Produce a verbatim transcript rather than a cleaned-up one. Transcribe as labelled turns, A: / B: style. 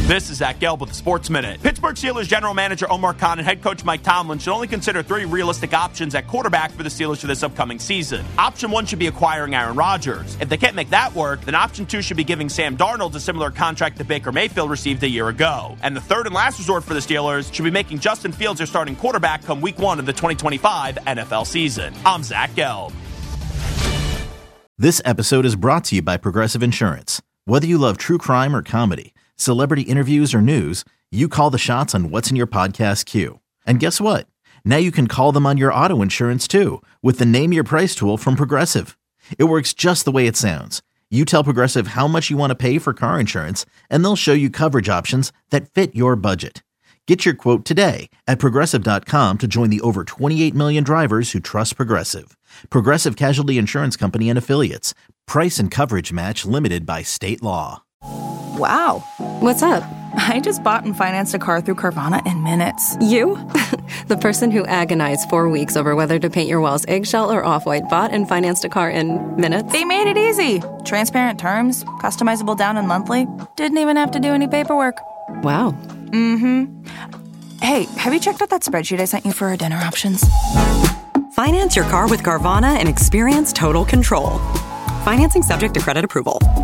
A: This is Zach Gelb with the Sports Minute. Pittsburgh Steelers general manager Omar Khan and head coach Mike Tomlin should only consider three realistic options at quarterback for the Steelers for this upcoming season. Option one should be acquiring Aaron Rodgers. If they can't make that work, then option two should be giving Sam Darnold a similar contract that Baker Mayfield received a year ago. And the third and last resort for the Steelers should be making Justin Fields their starting quarterback come week one of the twenty twenty-five N F L season. I'm Zach Gelb.
B: This episode is brought to you by Progressive Insurance. Whether you love true crime or comedy, celebrity interviews or news, you call the shots on what's in your podcast queue. And guess what? Now you can call them on your auto insurance too with the Name Your Price tool from Progressive. It works just the way it sounds. You tell Progressive how much you want to pay for car insurance, and they'll show you coverage options that fit your budget. Get your quote today at Progressive dot com to join the over twenty-eight million drivers who trust Progressive. Progressive Casualty Insurance Company and Affiliates. Price and coverage match limited by state law.
C: Wow.
D: What's up?
C: I just bought and financed a car through Carvana in minutes.
D: You? The person who agonized four weeks over whether to paint your walls eggshell or off-white bought and financed a car in minutes?
C: They made it easy. Transparent terms, customizable down and monthly. Didn't even have to do any paperwork.
D: Wow.
C: Mm-hmm. Hey, have you checked out that spreadsheet I sent you for our dinner options?
E: Finance your car with Carvana and experience total control. Financing subject to credit approval.